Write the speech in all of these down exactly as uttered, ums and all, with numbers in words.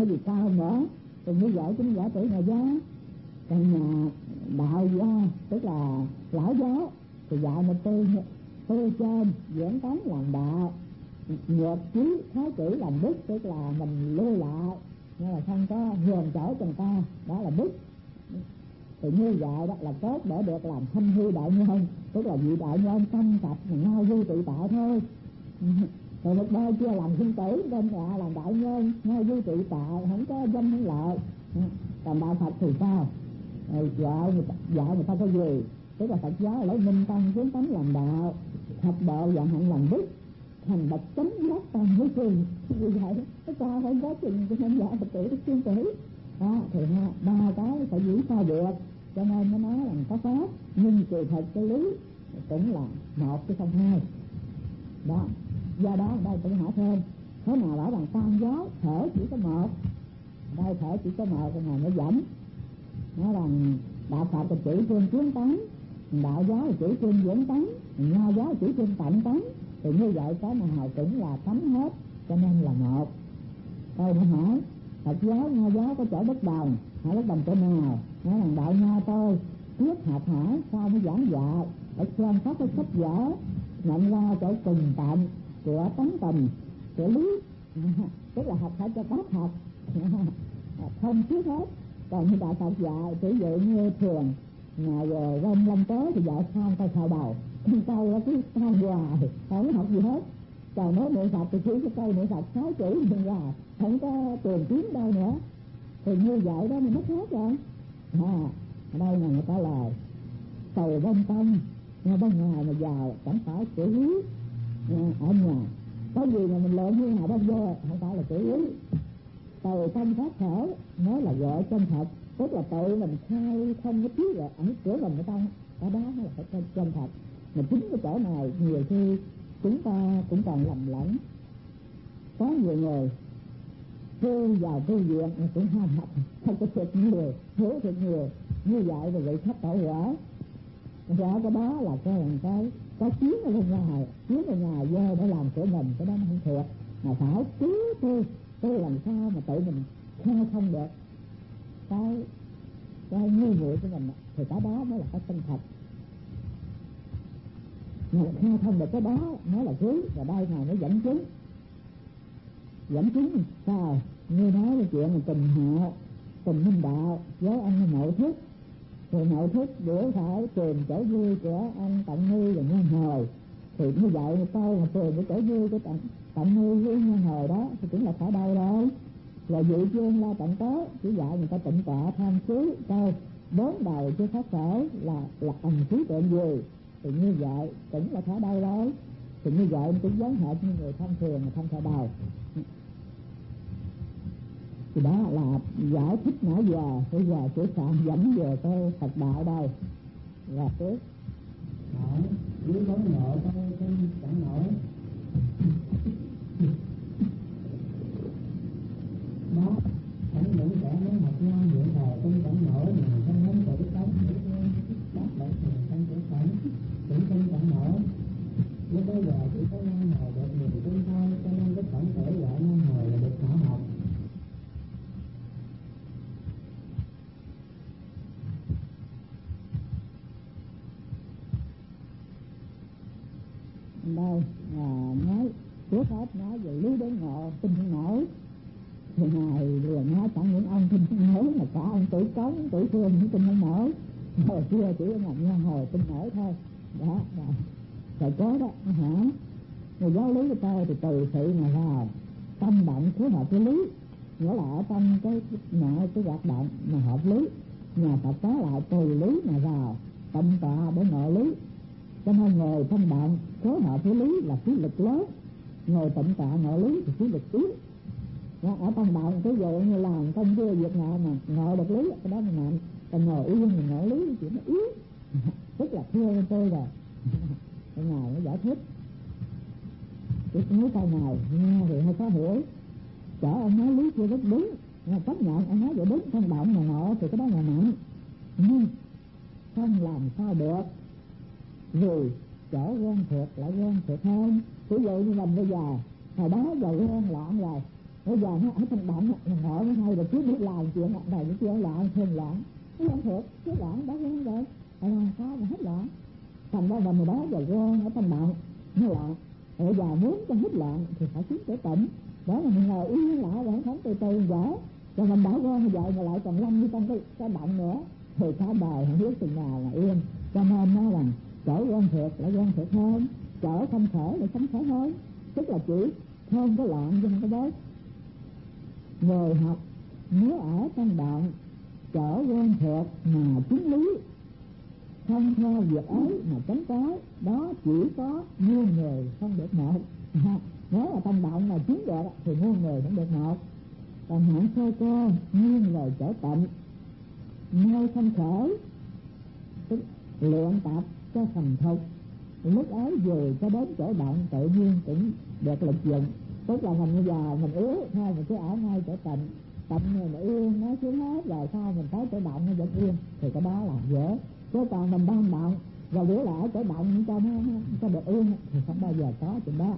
cái gì cao nữa. Còn như vậy cũng giả tử nhà giáo. Còn nhà đạo gia tức là lão giáo thì dạy một tư tư trên diễn tánh làm đạo, nhược trí thái tử làm đức, tức là mình lưu lại nhưng mà không có hưởng chỗ cho người ta, đó là đức. Thì như vậy đó là tốt để được làm thanh hư đại nhân, tức là vị đại nhân tâm sạch mà ngao du tự tại thôi. Rồi một đời chưa làm sinh tử nên là làm đại nhân ngao du tự tại, không có danh không lợi. Còn đạo Phật thì sao? Dạy người ta, dạy người ta cái gì? Tức là Phật giáo lấy minh tâm hướng tánh làm đạo, thập độ dạng hạnh làm đức, thành bậc chánh giác tam giới trường. Như vậy cái ta phải có chừng cho nên dạy Phật tử đức tiên tử đó. Thì ha, ba cái phải giữ sao được, cho nên nó nói là có pháp nhưng kỳ thật cái lý cũng là một chứ không hai đó. Do đó đây cũng hỏi thêm thế nào bảo bằng tam giáo thể chỉ có một, đây thể chỉ có một cái này nó dẫn nói rằng đạo Phật là chỉ trương kiến tánh, đạo giáo là chỉ trương diễn tánh, nho giáo là chỉ trương tận tánh. Thì như vậy cái nào cũng là tánh hết, cho nên là một. Câu hỏi hỏi Phật giáo nho giáo có chỗ bất đồng, hỏi bất đồng chỗ nào? Nói rằng đạo nho tôi trước học hỏi sao mới giảng dạy, phải xem các cái sách vở nhận ra chỗ cùng tận của tánh tình của lý tức là học hỏi cho bác học không trước hết. Còn như đạo Phật dạy ví dụ như thường ngày về rông lâm tới thì dạy xong tay khởi đầu, con câu nó cứ sao hoài không học gì hết. Còn nói niệm Phật thì chỉ cái câu niệm Phật sáu chữ nhưng hoài không có tìm kiếm đâu nữa. Thì như vậy đó mình mất hết rồi. À, ở đây là người ta lời cầu bên tâm nhưng bên ngoài mà vào chẳng phải chữ lý. Ở nhà có gì mà mình lộn như nào đâu vô không phải là chữ lý. Từ tâm phát khởi nói là gọi chân thật, tức là tự mình khai không có biết rồi ở cửa mình cái tâm ở đó nó là phải chân, chân thật. Mà chính cái chỗ này nhiều khi chúng ta cũng còn lầm lẫn. Có nhiều người tu vào tu viện mà cũng ham học không có thiệt nhiều, hiểu thiệt nhiều như vậy rồi vậy thất tội quả. Rõ cái đó là cái làm cái có chiến ở bên ngoài, chiến ở ngoài vô để làm của mình, cái đó nó không thiệt. Mà phải cứ tu tu làm sao mà tự mình khai không được cái cái ngu muội của mình thì cái đó mới là cái chân thật. Mà khai thông được cái đó mới là cứu. Và đây này nó dẫn chứng dẫn chứng sao như nói cái chuyện mình tình họ tình minh đạo với anh nội thức. Thì nội thức để phải tìm chỗ vui của anh Tận Ni và Nhân Hồi. Thì như vậy một câu mà tìm cái chỗ vui của Tận, Tận Ni với Nhân Hồi đó thì cũng là phải đâu đâu. Là vị chuyên la tận tế chỉ dạy người ta tịnh tọa tham xứ câu bốn đầu chưa phát khởi là là ẩn trí tượng gì. Thì như vậy cũng là phải đâu đâu. Thì như vậy cũng giống hệt như người thông thường mà không thể đầu. Thì đó là giải thích nãy giờ. Bây giờ chủ phạm dẫn về cái Phật đạo đây là trước hỏi dưới bóng nộ tôi tôi chẳng nổi đó. Chẳng những kẻ mới học nho hiện thời tôi chẳng nổi mà không muốn tự sống để đáp lại mình trong cuộc sống cũng không chẳng nổi. Lúc bây giờ chỉ có Nhân Hồi được nhiều tin thôi, cho nên cái tổng thể gọi Nhân Hồi là được khảo học. đây là nói trước hết nói về lý đốn ngộ tin không nổi. Thì ngài liền nói chẳng những ông tin không nổi mà cả ông tuổi cống tuổi phương cũng tin không nổi. Hồi xưa chỉ ngọc Nhân Hồi tin nổi thôi đó. Rồi có đó hả, người giáo lý của tôi thì từ sự mà vào tâm động phối hợp với lý, nghĩa là ở trong cái mọi cái hoạt động mà hợp lý. Nhà Phật có lại từ lý mà vào tịnh tọa để ngộ lý. Cho nên người tâm động phối hợp với lý là khí lực lớn, ngồi tịnh tọa ngộ lý thì khí lực yếu. Đó, ở tâm động cái dụ như làm công đưa việc nào mà ngộ được lý cái đó mình mạnh, còn ngồi yên mình ngộ lý thì nó yếu tức là thưa lên tôi rồi. Cái ngài nó giải thích cái nói câu này nghe thì hơi khó hiểu. Chở ông nói lý chưa rất đúng, mà chấp nhận ông nói vậy đúng, tâm động mà ngộ thì cái đó là mạnh, nhưng không làm sao được vì chỗ ghen thuộc lại ghen thuộc hơn. Ví dụ như mình bây giờ hồi đó giờ ghen loạn rồi bây giờ nó ở trong động là ngồi nó hay rồi cứ biết làm chuyện này này kia loạn thêm loạn nó không thuộc cứ loạn đó không rồi tại làm sao mà hết loạn thành ra mình đó giờ gom ở trong động nó loạn bây giờ muốn cho hết loạn thì phải kiếm cái tỉnh đó là mình ngồi yên lại rồi không từ từ dở cho mình đã gom vậy mà lại còn lâm như trong cái cái động nữa thì cả đời không biết chừng nào là yên cho nên nó là chỗ gom thiệt lại gom thiệt hơn chỗ không khởi lại không khởi hơn tức là chỉ không có loạn nhưng cái đó người học nếu ở trong đoạn chỗ gom thiệt mà chứng lý không theo việc ấy mà tránh cái đó chỉ có muôn người không được một nếu là trong động mà chứng được thì muôn người không được một còn hạng sơ cơ nghiêng về chỗ tận nơi không khởi tức luyện tập cho thành thục lúc ấy về cho đến chỗ động tự nhiên cũng được lực dụng tức là mình bây giờ mình yếu thôi mình cứ ở ngay chỗ tịnh tịnh này mà yên nó xuống hết rồi sao mình tới chỗ động nó vẫn yên thì cái đó là dễ chứ còn mình đang động rồi giữ lại chỗ động cho nó cho được yên thì không bao giờ có chuyện đó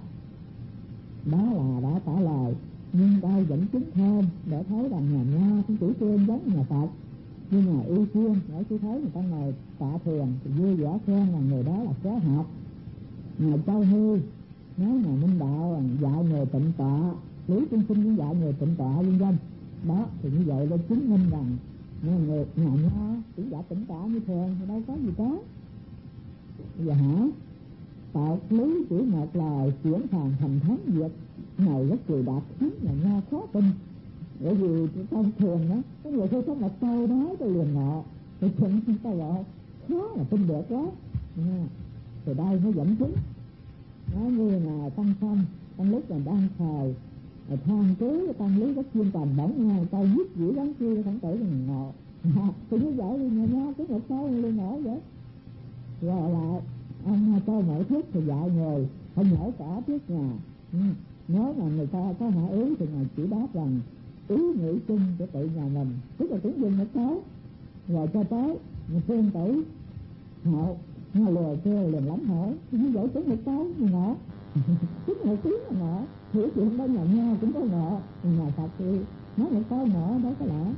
đó là đã trả lời nhưng đây vẫn chứng thêm để thấy rằng nhà Nho cũng chủ trương giống nhà Phật như nhà Y Chuyên để chú thấy người ta ngồi tạ thiền thì vui vẻ khen là người đó là kế học nhà Châu Hư nói nhà Minh Đạo dạy người tịnh tọa Lý Trung Sinh cũng dạy người tịnh tọa vân vân đó thì như vậy để chứng minh rằng nhà người nhà Nho cũng dạy tịnh tọa như thường thì đâu có gì có bây giờ hả Phật lý chỉ một lời chuyển thành thành thánh việc này rất kỳ đạt khiến nhà Nho khó tin bởi vì trong thường đó có người tôi có một câu đó tôi liền ngộ tôi chuyện chúng ta gọi khó là tin được đó nha. Từ đây nó dẫn chứng nói như là tăng xong trong lúc mình đang thời than cứ tăng lý rất chuyên cần bỗng nghe câu viết dữ lắm kia không tử mình ngộ thì như vậy thì nhà Nho cứ một câu liền ngộ vậy rồi lại ông câu mỗi thuyết thì dạy người không nổi cả thuyết nhà ừ. Nếu mà người ta có hỏi ý thì ngài chỉ đáp rằng ý nghĩ chung của tự nhà mình tức là cũng dùng một cái rồi cho tới một phương tử họ họ lừa kêu liền lắm hỏi thì như vậy cũng một cái gì nọ tức một tiếng là nọ hiểu chuyện đó nhà Nho cũng có nọ nhà Phật thì nói một câu nọ đó có lẽ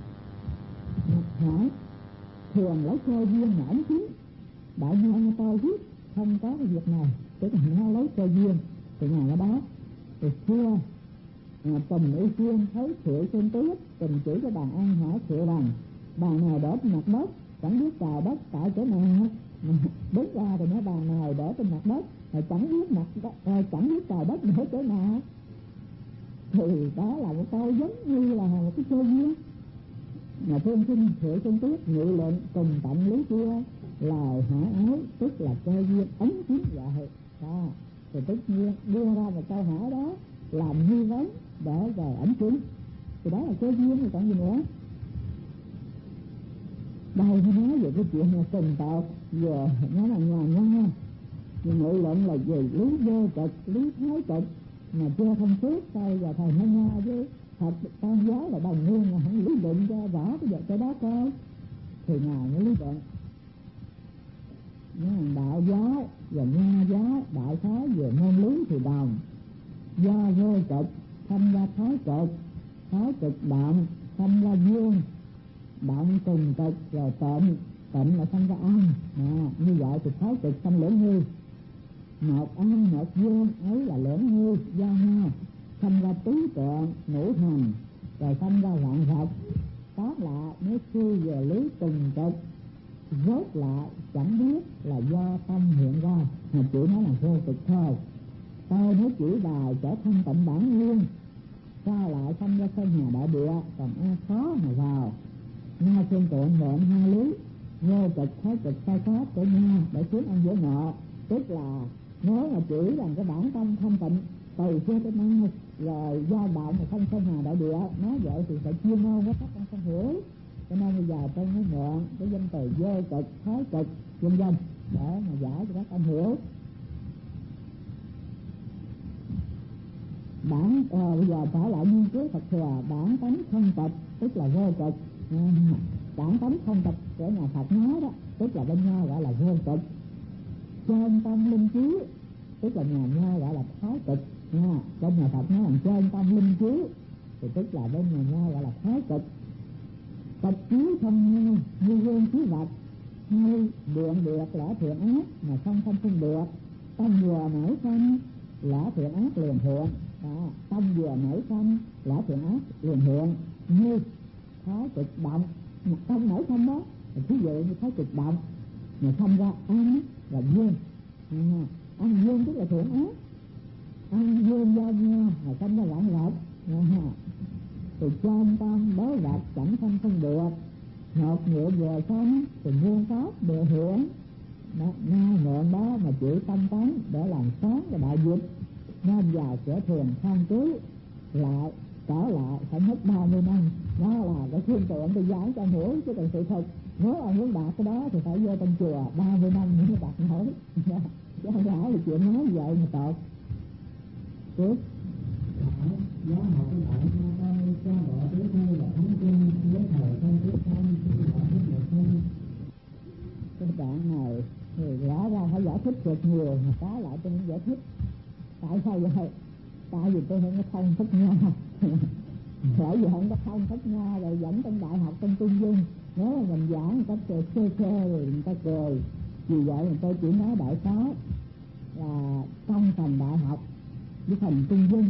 hỏi thường lấy cơ duyên mà ấn chứng đại Nho tôi viết không có cái việc này tức là nó lấy cơ duyên từ nhà ở đó từ xưa à, Tùng Y Chuyên thấy Thiệu Xuân Tuyết Tùng chỉ cho bàn ăn hỏi Thiệu rằng bàn này đổ trên mặt đất chẳng biết trời đất tại chỗ nào đứng ra thì nói bàn này đổ trên mặt đất rồi chẳng biết mặt đất, rồi chẳng biết trời đất đổ chỗ nào thì đó là một câu giống như là một cái cơ duyên mà thương sinh Thiệu Xuân Tuyết nghị luận cùng tận lý kia lời hỏi ấy tức là cơ duyên ấn chứng vậy đó thì tất nhiên đưa ra một câu hỏi đó làm nghi vấn để về ấn chứng thì đó là cơ duyên thì còn gì nữa đây nó nói về cái chuyện là tình tộc về nó là nhà Nho nghị luận là về lý vô cực lý thái cực mà chưa thông suốt tay và thầy Nho Nho với thật tôn giáo là đồng nguyên là không lý luận cho rõ cái việc cái đó coi thì ngài mới lý luận đạo giáo và Nho giáo đại khái về môn lý thì đồng do vô cực tham gia thái cực thái cực động tham gia dương động cùng cực rồi tịnh tịnh là tham gia âm à, như vậy thì thái cực tham lưỡng hư một âm một dương ấy là lưỡng hư do nhau tham gia tứ tượng ngũ hành rồi tham gia vạn vật tóm lại nếu suy về lý cùng cực rốt lại chẳng biết là do tâm hiện ra mà chỉ nói là vô cực thôi tôi nếu chỉ bài trở thành tịnh bản nguyên sao lại tham gia sân nhà đại địa còn e khó mà vào Nga phương tiện mượn hai lý vô cực thái cực sai pháp của Nga để khiến ông dễ ngộ tức là nếu mà chỉ rằng cái bản tâm thanh tịnh từ xưa tới nay rồi do đạo mà không sân nhà đại địa nói vậy thì phải chuyên môn với các con không hiểu cho nên bây giờ tôi mới mượn cái danh từ vô cực thái cực vân vân để mà giải cho các con hiểu bản à, bây giờ trở lại nghiên cứu Phật thừa bản tánh không tịch tức là vô cực à, bản tánh không tịch của nhà Phật nói đó tức là bên Nho gọi là vô cực trên tâm linh chiếu tức là nhà Nho gọi là thái cực nha bên nhà Phật nói là trên tâm linh chiếu thì tức là bên nhà nho gọi là thái cực. Tập chiếu không nhau như gương chiếu vật, hay điện được lẽ thiện ác mà không không không được. Tâm vừa nổi sanh lẽ thiện ác liền hiện. Đó, tâm vừa nổi sanh lẽ thiện ác liền hiện như thái cực động. Mà tâm nổi sanh đó, ví dụ như thái cực động mà không ra ăn và dương. À, ăn dương tức là thiện ác, ăn dương do nhau mà không ra loạn lộn. À, thì trong tâm đối vật chẳng không không được. Một ngựa vừa xong thì muôn pháp đều hưởng. Na ngọn đó mà chịu tâm tán để làm sáng cho đại dịch, nên vào sửa thường tham cứu lại trở lại phải mất ba mươi năm. Đó là cái phương tiện để giải cho hiểu chứ còn sự thật nếu ông muốn đạt cái đó thì phải vô trong chùa ba mươi năm mới đạt nổi. Chứ không phải là chuyện nói vậy mà tội. Tiếp Giáo học của bạn cho tôi cho bộ tiếp theo là thánh kinh với thầy không tiếp không xin giải thích một không. Cái đoạn này thì rõ ra phải giải thích được nhiều mà trái lại tôi không giải thích. Tại sao vậy? Tại vì tôi không có thông thức nha. Bởi vì không có thông thức nha rồi dẫn trong đại học trong trung dung, nếu mà mình giảng một cách sơ sơ rồi người ta cười. Vì vậy mà tôi chỉ nói đại khái là trong phần đại học với phần trung dung.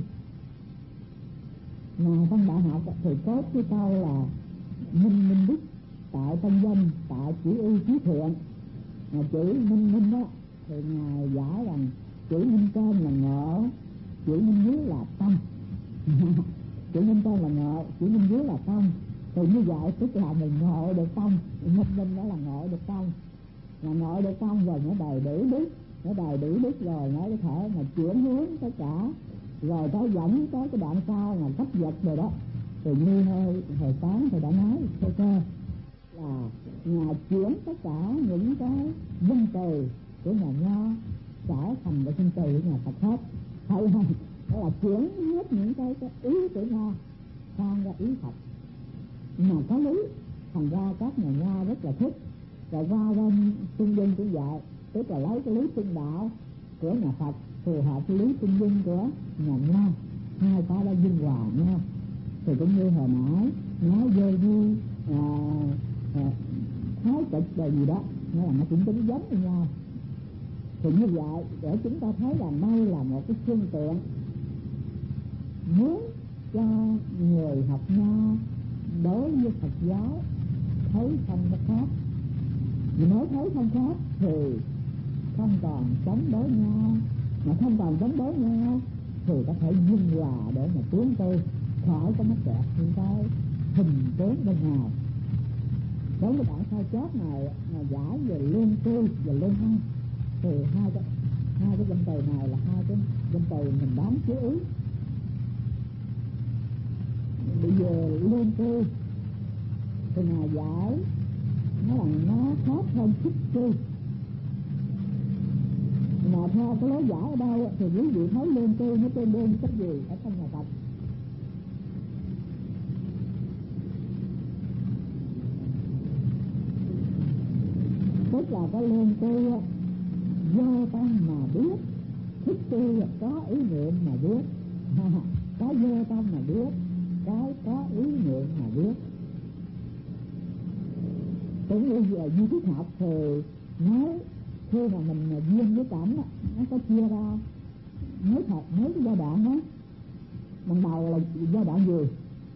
Mà trong đại học thì có cái câu là minh minh đức tại tân danh tại chỉ ưu trí thiện. Mà chữ minh minh đó thì ngài giải rằng chữ minh trên là ngộ, chữ minh dưới là tâm. Chữ minh trên là ngộ, chữ minh dưới là tâm. Thì như vậy tức là mình ngộ được tâm, minh minh đó là ngộ được tâm. Là ngộ được tâm rồi nó đầy đủ đức, nó đầy đủ đức rồi nó có thể mà chuyển hướng tất cả. Rồi tới dẫn tới cái đoạn sau mà cấp vật rồi đó. Thì như hồi, hồi sáng thầy đã nói sơ sơ là nhà chuyển tất cả những cái danh từ của nhà nho trở thành cái danh từ của nhà Phật hết. Hay không? Đó là chuyển hết những cái, cái ý của nho sang ra ý Phật. Mà có lý, thành ra các nhà nho rất là thích. Rồi qua bên trung dung cũng vậy, tức là lấy cái lý trung đạo của nhà Phật phù hợp với lý trung dung của nhà nho, hai cái đó dung hòa nhau. Thì cũng như hồi nãy nói vô vi à, à, thái cực đời gì đó, nó là nó cũng tính giống với nhau. Thì như vậy để chúng ta thấy là đây là một cái phương tiện muốn cho người học nho đối với Phật giáo thấy không có khác. Vì nói thấy không khác thì không còn chống đối nhau, mà không còn chống đối nhau thì có thể dung hòa để mà tiến tới khỏi có mắc kẹt những cái hình tướng bên ngoài. Đối với đoạn sai chót này mà giải về lương tư và lương ăn thì hai cái hai cái danh từ này là hai cái danh từ mình đáng chú ý. Bây giờ lương tư thì ngài giải nó là nó khác hơn thích tư. Mà theo cái lối giải ở đây thì quý vị thấy lương tư nó tương đương cái gì ở trong nhà Phật? Tức là cái lương tư do tâm mà biết, thích tư có ý niệm mà biết. Cái do tâm mà biết, cái có ý niệm mà biết. Cũng như về duy thức học thì nói khi mà mình duyên với cảnh nó có chia ra mấy thật mấy cái giai đoạn đó. Ban đầu là giai đoạn gì?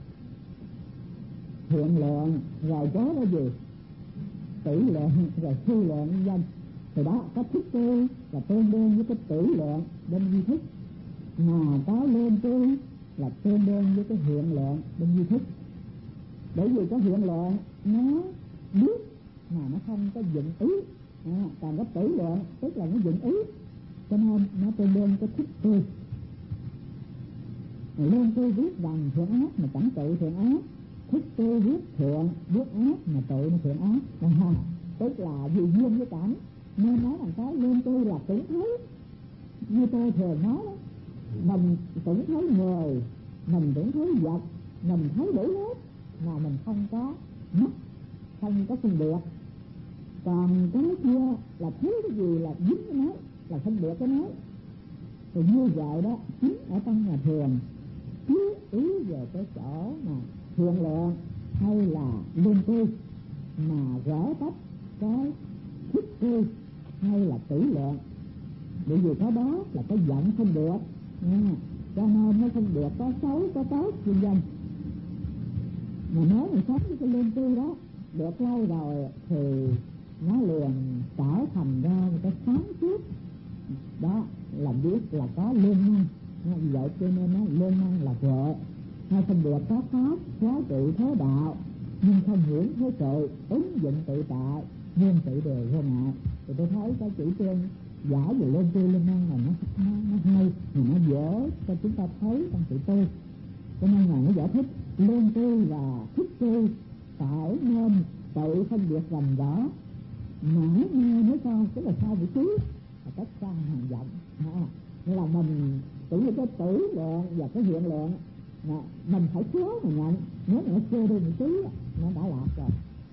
Hiện lượng, rồi kế đó gì? Tỷ lượng, rồi suy lượng dân. Thì đó có thức tư là tương đương với cái tỷ lượng bên duy thức, mà có lên tư là tương đương với cái hiện lượng bên duy thức. Bởi vì cái hiện lượng nó biết mà nó không có dựng ý, à, còn cái tỷ lượng tức là nó dựng ý, cho nên nó tương đương cái thức tư. Lên tư viết rằng thiện ác mà chẳng tự thiện ác, thức tư viết thiện viết ác mà tự thiện ác. À, tức là vì duyên với cảnh nên nói rằng cái lên tư là tưởng thấy. Như tôi thường nói đó, mình tưởng thấy người, mình tưởng thấy vật, mình thấy đủ hết mà mình không có mắt, không có phân biệt. Còn cái kia là thấy cái gì là dính cái nói, là phân biệt cái nói. Thì như vậy đó, chính ở trong nhà thường chiếu ý về cái chỗ mà thiện lượng hay là lương tư, mà gỡ tách cái thức tư hay là tỷ lượng. Bởi vì cái đó là cái giận không được, nha. Cho nên nó không được có xấu có tốt vân vân. Mà nếu mình sống với cái lương tư đó được lâu rồi thì nó liền trở thành ra một cái sáng suốt, đó là biết là có lương năng. Vì vậy cho nên nó lương năng là vợ, hay không được có pháp giá trị thế đạo, nhưng không hưởng thế sự, ứng dụng tự tại, nguyên tự đều vô ngại. Thì tôi thấy cái chỉ trương giải về lương tư lương năng là nó, nó, nó hay, mà nó dễ cho chúng ta thấy trong sự tu. Cho nên là nó giải thích lương tư và thức tư phải nên tự phân biệt rành rõ, mãi nghe mới coi, tức là sai vị trí là cách xa hàng vọng. Nghĩa là mình tưởng như cái tử lượng và cái hiện lượng mà mình phải khéo mà nhận, nếu mà nó chưa đi một tí nó đã lạc rồi.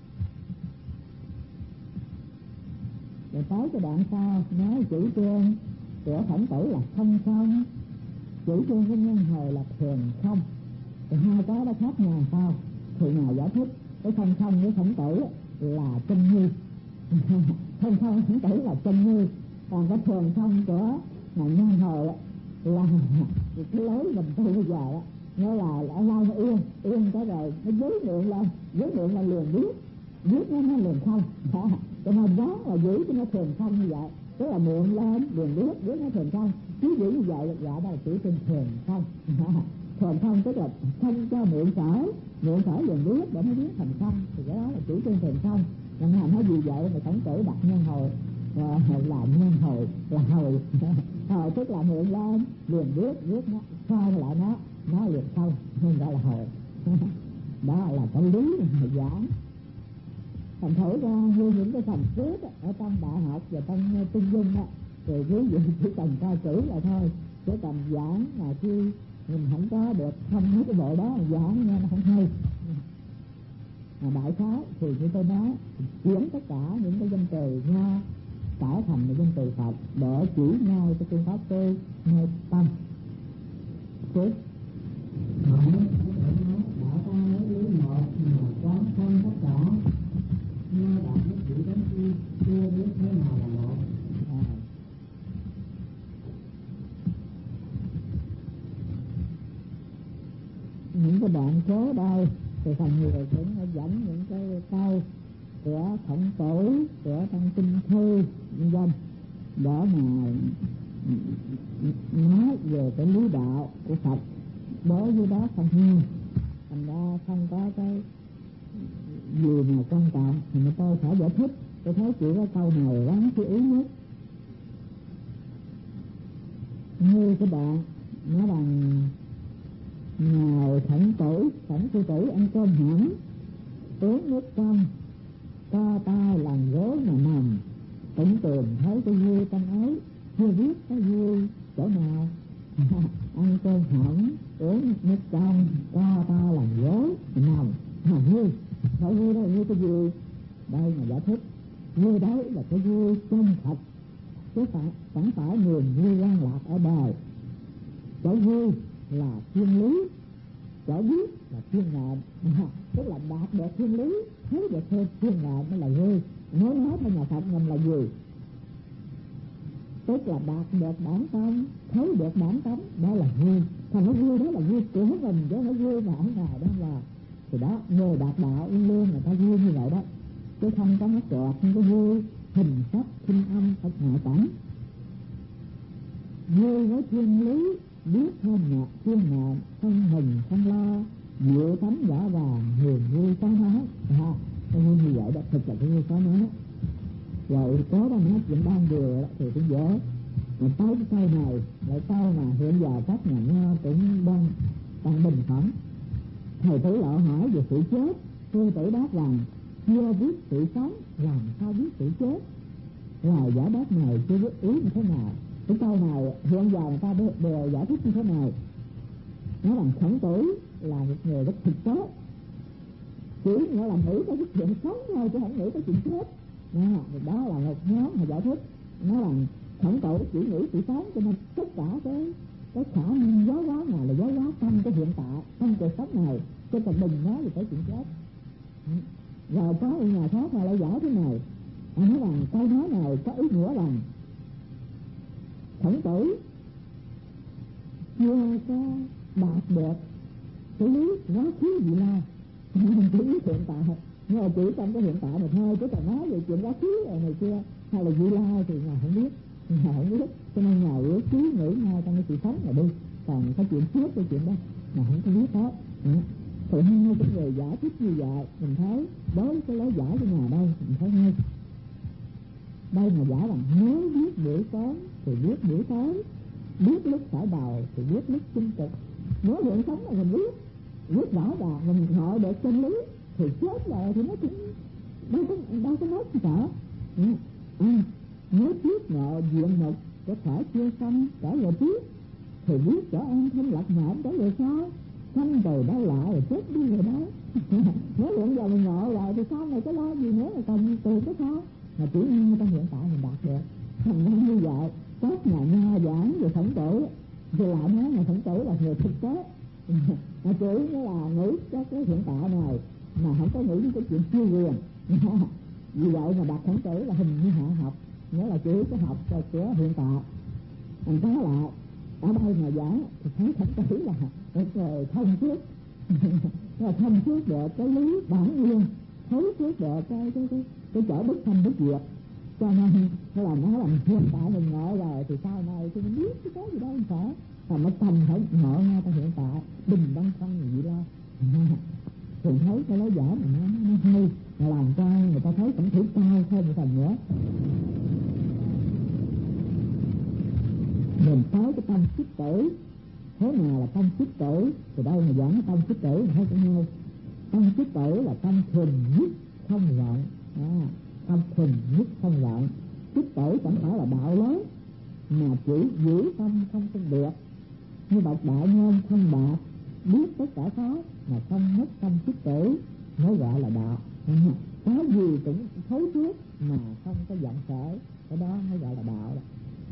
Rồi tới cái đoạn sau nói chủ trương của Khổng Tử là không không, chủ trương của Nhân Hồi là thường không. Thì hai cái đó khác nhau sao? Thì Ngài giải thích cái không không với Khổng Tử là chân như không không Khổng Tử là chân như, còn cái thường không của Ngài Nhân Hồi là cái lối mình tu bây giờ đó, nó là ở lâu nó yên yên cái rồi nó dối miệng lên, dối miệng là liền viết viết nó nó liền không đó. Cho nên đó là giữ cho nó thường không như vậy, tức là miệng lên liền viết viết nó thường không, chứ giữ như vậy dạ đó là chữ trên thường không. Thường không tức là không cho miệng sở, miệng sở liền viết để nó viết thành không, thì cái đó là chữ trên thường không. Nên là nói gì vậy mà Khổng Tử đặt Nhân Hồi là Nhân Hồi là hồi hồi tức là miệng lên liền viết viết nó sao lại nó nó liền không, nên gọi là hồi. Đó là cái lý mà giảng. Thành thử ra như những cái phần trước ở trong đại học và trong Trung Dung đó, thì quý vị chỉ cần coi chữ là thôi, chứ cần giảng là chứ mình không có được không hết cái bộ đó giảng nghe nó không hay. Mà đại khái thì như tôi nói, chuyển tất cả những cái danh từ Nho trở thành những danh từ Phật để chỉ nhau cho phương pháp tu ngay tâm. Tiếp Hỏi đã có lý một mà quán thông tất cả, nghe đạt nhất chỉ đến khi chưa biết thế nào là một. À. Những cái đoạn kế đây thì phần nhiều cũng dẫn những cái câu của Khổng Tử, của trong kinh thư vân vân để mà nói về cái lý đạo của Phật. Đối với đó không nhiều, thành ra không có cái gì mà quan trọng thì mà tôi phải giải thích. Tôi thấy chỉ có câu này đáng chú ý nhất. Như cái đoạn nói rằng ngài Khổng Tử, Khổng Sư Tử ăn cơm hẳn, uống nước trong, co tay làm gối mà nằm, tưởng tượng thấy cái vui trong ấy, chưa biết cái vui chỗ nào. Ăn cơm hỏng, uống nước trong, co tay làm gối mà nằm, mà vui. Phải vui đó là vui cái gì? Đây mà giải thích, vui đấy là cái vui chân thật, chứ phải chẳng phải niềm vui lan lạc ở đời. Chỗ vui là thiên lý, chỗ biết là thiên ngạn, tức là đạt được thiên lý, thấy được thêm thiên ngạn mới là vui. Nói nói theo nhà Phật mình là gì? Tức là đạt được bản tâm, thấy được bản tánh, đó là vui. Còn nó vui đó là vui của mình, chứ nó vui mà ở ngoài đó là thì đó, người đạt đạo luôn luôn người ta vui như vậy đó, chứ không có nó trọt, không có vui hình sắc thiên âm hoặc ngoại cảnh. Vui với thiên lý, biết hơn nhạc thiên ngạn, không hình không lo, diệu tánh rõ ràng, hiền vui có nói. À, cái vui như vậy đó, thực là cái vui có nói. Rồi cố đó nói chuyện ban điều đó, thì cũng dễ. Mà tới cái câu này, lại câu mà hiện giờ các nhà Nho cũng đang đang bình phẩm. Thầy Tử Lộ hỏi về sự chết, Sư Tử đáp rằng chưa biết sự sống, làm sao biết sự chết. Ngoài giải đáp này chưa biết ý như thế nào. Cái câu này hiện giờ người ta đều giải thích như thế này. Nói rằng Khổng Tử là một người rất thực tế, chỉ nghĩa là nghĩ tới cái chuyện sống thôi chứ không nghĩ tới chuyện chết. Đó, đó là một nhóm mà giải thích. Nói rằng Khổng Tử chỉ nghĩ sự sống, cho nên tất cả cái cái khả năng giáo hóa nào là giáo hóa trong cái hiện tại, trong cuộc sống này, chứ còn đừng nói về cái chuyện chết. Rồi có một nhà khác là lại giải thế này, anh nói rằng câu nói này có ý nghĩa rằng Khổng Tử chưa có đạt được cái lý quá khứ vị lai, chỉ hiện tại, nhưng mà chỉ trong cái hiện tại mà thôi, chứ còn nói về chuyện quá khứ này kia hay là vị lai thì ngài không biết, ngài không biết, cho nên ngài ước chí nghĩ ngay trong cái sự sống này đi, còn cái chuyện trước cái chuyện đó mà không có biết hết. Thì hai cái người giải thích như vậy, mình thấy đối với cái lối giải của ngài đây mình thấy ngay đây mà giải rằng nếu biết buổi tối thì biết buổi tối, biết lúc khởi đầu thì biết lúc chung cực. Nếu hiện sống là mình biết biết rõ ràng, mình ngộ được chân lý, thì chết rồi thì nó cũng đâu có đâu có nói gì cả. À, nếu biết ngộ diện mục có thể chưa xong trở về trước thì biết rõ an thanh lập mệnh trở về sau, sanh từ đâu lại rồi chết đi rồi đó. Nếu hiện giờ mình ngộ lại thì sau này có lo gì nữa là còn từ cái sao, mà chỉ ngay trong hiện tại mình đạt được. Thành ra như vậy các nhà nho giảng về Khổng Tử thì lại nói là Khổng Tử là người thực tế, mà chỉ nó là nghĩ các cái hiện tại này mà không có nghĩ đến cái chuyện siêu quyền. Vì vậy mà đặt Khổng Tử là hình như hạ học, nghĩa là chỉ cái học của hiện tại. Thành có lại ở đây mà giảng thì thấy Khổng Tử là một người thông suốt, là thông suốt được cái lý bản nguyên, thấu suốt được cái cái cái cái chỗ bất thanh bất diệt, cho nên nó là nó làm hiện tại mình ngộ rồi thì sau này thì mình biết cái cái gì đó không phải, mà nó cần phải ngộ ngay trong hiện tại, bình đăng không gì lo. Thì thấy cái lối giải mà nó nó hay, mà làm cho người ta thấy Khổng Tử cao thêm một phần nữa. Mình tới cái tâm xích tử, thế nào là tâm xích tử thì đâu mà giảng tâm xích tử thì thấy cũng hay. Tâm xích tử là tâm thuần nhất không loạn, à, tâm thuần nhất không loạn. Xích tử chẳng phải là đạo lớn mà chỉ giữ tâm không phân biệt, như bậc đại nhân không bạc biết tất cả pháp mà không mất tâm xích tử mới gọi là đạo. À, cái gì cũng thấu suốt mà không có vọng sở, cái đó mới gọi là đạo đó.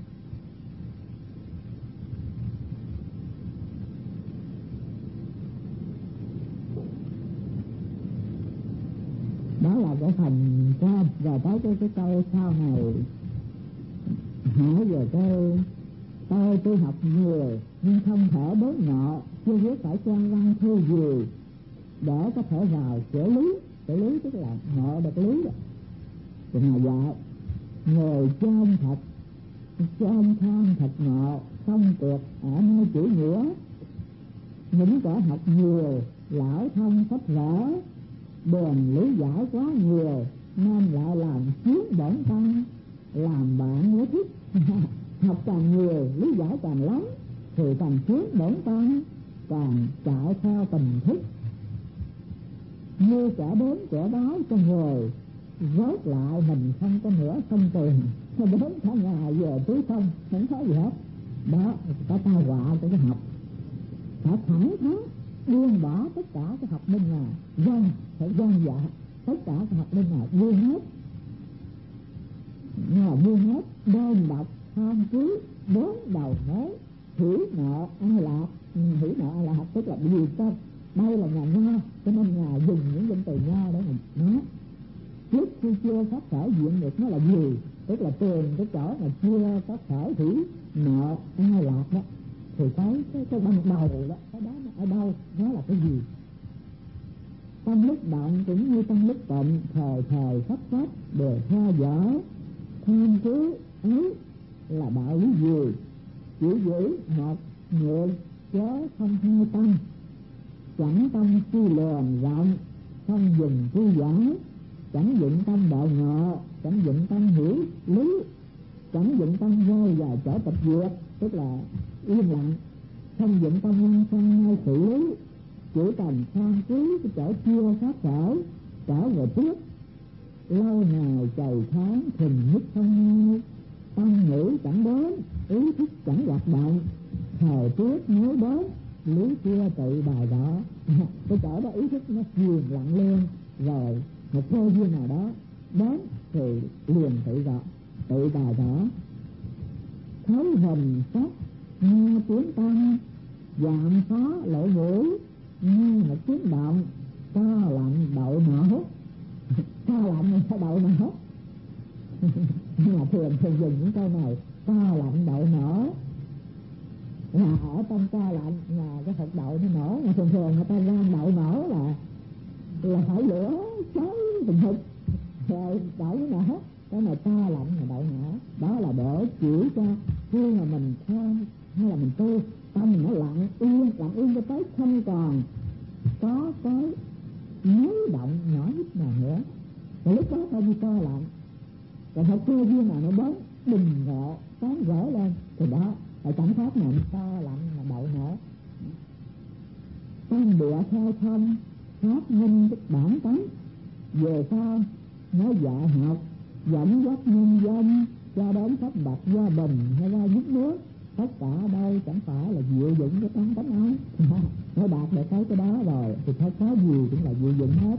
Đó là cái phần trên. Rồi tới cái, cái câu sau này hỏi về cái tôi tôi học nhiều nhưng không thể đốn ngộ, chưa biết phải trang văn thư gì để có thể vào xử lý. Xử lý tức là ngộ được lý đó. Thì mà dạy người chân thật, chân tham thật ngộ, không tuyệt ở nơi chữ nghĩa. Những kẻ học nhiều lão thông sách vở, đền lý giải quá nhiều nên lại làm chiếm bổn tâm, làm bạn với thích. Học càng nhiều, lý giải càng lắm thì càng chiếm bổn tâm, càng chạy theo tình thích. Như kẻ đến kẻ đói cho người, rốt lại mình không có nữa không tiền, đến cả ngày về túi không, không có gì hết. Đó có tai họa của cái học. Phải thẳng thắn buông bỏ tất cả cái học bên ngoài, dân phải dân dạ tất cả cái học bên ngoài, buông hết. Nhưng mà buông hết đơn độc tham cứ bốn đầu mối hủy nợ ai lạc. Hủy nợ ai lạc tức là vì sao đây là nhà nho, cho nên nhà dùng những danh từ nho để mà nói. Trước khi chưa có thể diện được nó là gì, tức là tiền cái chỗ mà chưa có thể hủy nợ ai lạc đó, thì cái cái cái ban đầu đó, cái đó nó ở đâu, nó là cái gì? Trong lúc động cũng như trong lúc tịnh, thời thời khắc khắc đều theo dõi tham cứ ấy là đạo lý gì? Chỉ giữ một nhược chớ không hai tâm, chẳng tâm chi lường rộng, không dùng chi giải, chẳng dụng tâm đạo ngộ, chẳng dụng tâm hiểu lý, chẳng dụng tâm rơi vào chỗ tịch diệt, tức là yên lặng, không dụng tâm nhân sang hay xử lý, chỉ cần tham cứ cái chỗ chưa phát sở trở về trước. Lâu ngày trời tháng thình nhất không hai, tâm ngữ chẳng đến, ý thức chẳng hoạt động, thời tiết nếu đến lý kia tự bài đó. Cái chỗ đó ý thức nó truyền lặng lên, rồi một cơ duyên nào đó đến thì liền tự rõ tự bài đó. Thấy hình sắc nghe tiếng tăng giảm khó lỗ mũi, nghe một tiếng động co lạnh đậu nổ. Co lạnh mình sao đậu nổ? Nhưng mà thường thường dùng những câu này co lạnh đậu nổ là ở trong co lạnh là cái hột đậu nó nổ. Mà thường thường người ta rang đậu nổ là là phải lửa cháy từng hụt rồi đậu nó nổ. Cái này co lạnh là đậu nổ. Đó là để chỉ cho khi mà mình tham hay là mình tu tâm mình nó lặng yên, lặng yên cho tới không còn có cái nhớ động nhỏ nhất nào nữa. Và lúc đó phải đi co lạnh. Rồi phải cơ duyên nào nó bớt bình ngộ sáng rỡ lên thì đó là cảm giác này co lạnh là đậu nổ. Tâm địa khai thông phát minh bản tánh về sau nói dạy học dẫn dắt nhân dân cho đến pháp bậc gia bình hay ra giúp nước, tất cả đây chẳng phải là diệu dụng cái tánh tánh ấy. Nó đạt được tới cái đó rồi thì thấy có gì cũng là diệu dụng hết.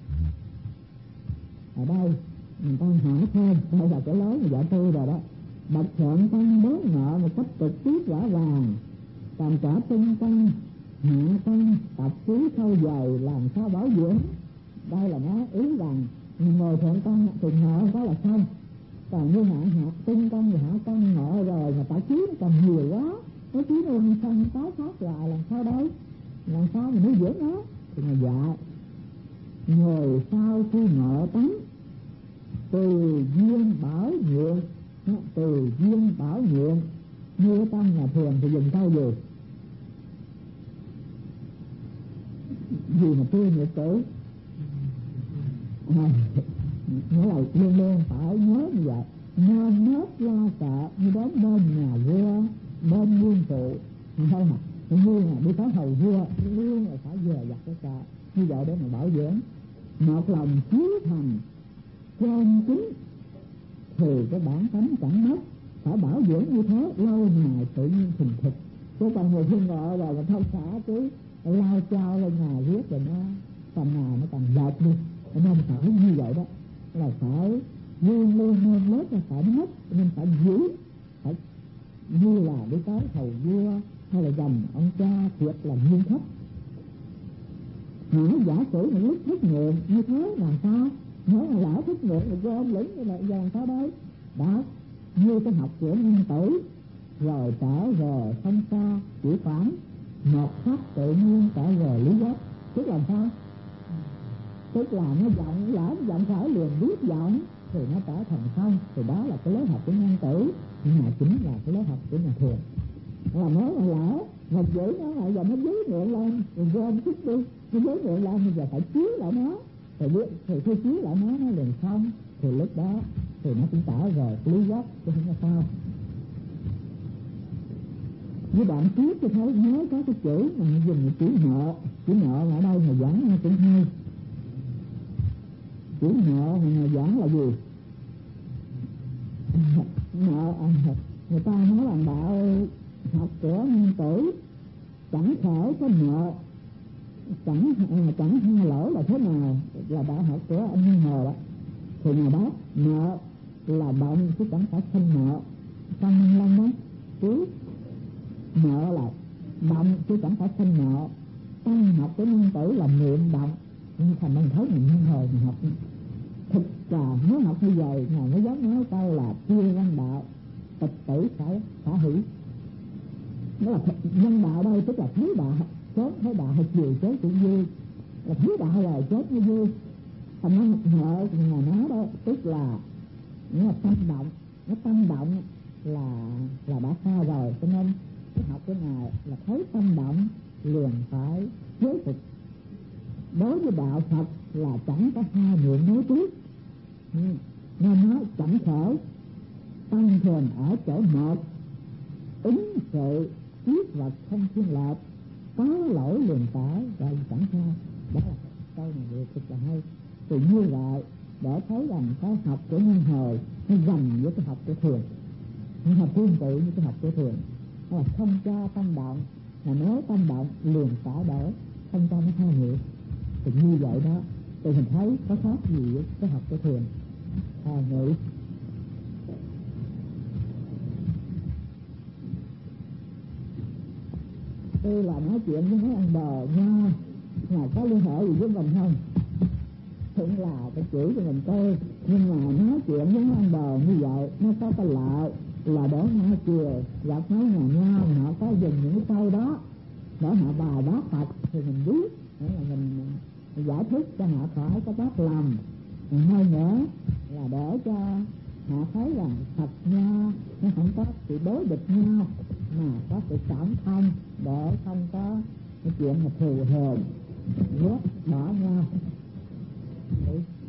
Ở đây mình ta hỏi thêm, đây là cái lối mà dạ tu rồi đó. Bậc thượng tăng bớt ngợ một cách trực tiếp rõ ràng, còn cả tinh tăng hạ tăng tập trí sâu dày làm sao bảo dưỡng. Đây là nó ý rằng ngồi thượng tăng thì ngộ đó là xong, còn như hạ hạ tinh tăng và hạ tăng ngộ rồi mà tập trí nó còn nhiều quá, cái trí nó không xong tái phát lại làm sao đấy, làm sao mà nuôi dưỡng nó thì mà dạ người sau khi ngộ tánh từ duyên bảo nguyện, từ duyên bảo nguyện như tăng là thường thì dùng câu gì gì mà tôi nhớ tử à, nghĩa là luôn luôn phải nhớ như vậy, nên nết lo sợ như đến bên nhà vua bên nguyên phụ thôi mà như là đi tới hầu vua luôn là phải về giặt cái sợ như vậy để mà bảo dưỡng một lòng chí thành chân chính thì cái bản tánh chẳng mất, phải bảo dưỡng như thế lâu ngày tự nhiên thình thịch. Chứ còn người thiên ngộ rồi là thông xả cứ lao trao lên nhà viết rồi nó phần nào nó còn dệt đi, nên phải như vậy đó, là phải luôn luôn nên lớp là phải mất, nên phải giữ, phải như là đi tới hầu vua hay là dòng ông cha thiệt là nghiêm khắc. Hãy giả sử những lúc thất nguyện như thế làm sao? Nếu mà lỡ thất nguyện thì gom lĩnh như vậy làm sao đấy? Đó, như cái học của nhân tử rồi trở về không xa, chỉ khoảng một khắc tự nhiên trở về lý giác. Tức là sao? Tức là nó vọng, lỡ nó vọng khởi liền biết vọng thì nó trở thành không. Thì đó là cái lối học của nhân tử, nhưng mà chính là cái lối học của nhà thường. Là nếu mà lỡ một chữ nó lại giờ nó dối nguyện lên rồi gom thích đi, nó dối nguyện lên thì giờ phải chiếu lại nó, thì biết thì khi chiếu lại nó nó liền xong, thì lúc đó thì nó cũng trở về lý giác chứ không có sao. Với bạn trước tôi thấy nhớ có cái chữ mà dùng chữ nợ, chữ nợ ở đây mà giảng cũng hay. Chữ nợ mà giảng là gì? Nợ à, người ta nói rằng đạo học của nhân tử chẳng khởi có nợ, chẳng à, chẳng hai lỗi là thế nào, là đạo học của anh Nhân Hồ đó. Thì nhà đó nợ là động chứ chẳng phải không nợ, không lăng đó chứ nợ là động chứ chẳng phải không nợ. Tăng học của nhân tử là niệm động, nhưng thành mình thấy mình Nhân Hồ mình học thực là nếu học như vậy ngài mới dám nói câu là chia văn đạo tịch tử phải khả hỷ. Nó là nhân đạo đây tức là thấy đạo chết thấy đạo hay chiều chết cũng vui, là thấy đạo rồi chết mới vui. Thành nó nợ ngài nói đó tức là nó là tâm động, nó tâm động là là đã xa rồi, cho nên cái học của ngài là thấy tâm động liền phải chế phục. Đối với đạo Phật là chẳng có hai niệm nối tiếp, nên nó chẳng khởi tâm thường ở chỗ một, ứng sự kiết vật không thiên lệch, có lỗi liền phải rồi chẳng sai. Đó là câu này được thực là hay. Thì như vậy để thấy rằng cái học của Nhân Hồi nó gần với cái học của thường, nó học tương tự như cái học của thường, nó là không cho tâm động, mà nếu tâm động liền phải đổi, không cho nó hai hiệu. Thì như vậy đó thì mình thấy có khác gì với cái học của thường. À, nghĩ Tuy là nói chuyện với mấy ông bờ nho mà có liên hệ gì với mình không, cũng là cái chỉ cho mình coi, nhưng mà nói chuyện với mấy ông bờ như vậy nó có cái lợi là để họ chiều gặp mấy nhà nho họ có dùng những cái câu đó để họ bài bác Phật thì mình biết, để là mình, mình giải thích cho họ khỏi có bác lầm. Hay nữa là để cho họ thấy rằng Phật nho nó không có sự đối địch nhau mà có sự cảm thông, để không có cái chuyện mà thù hờn ghét bỏ nhau. Đấy.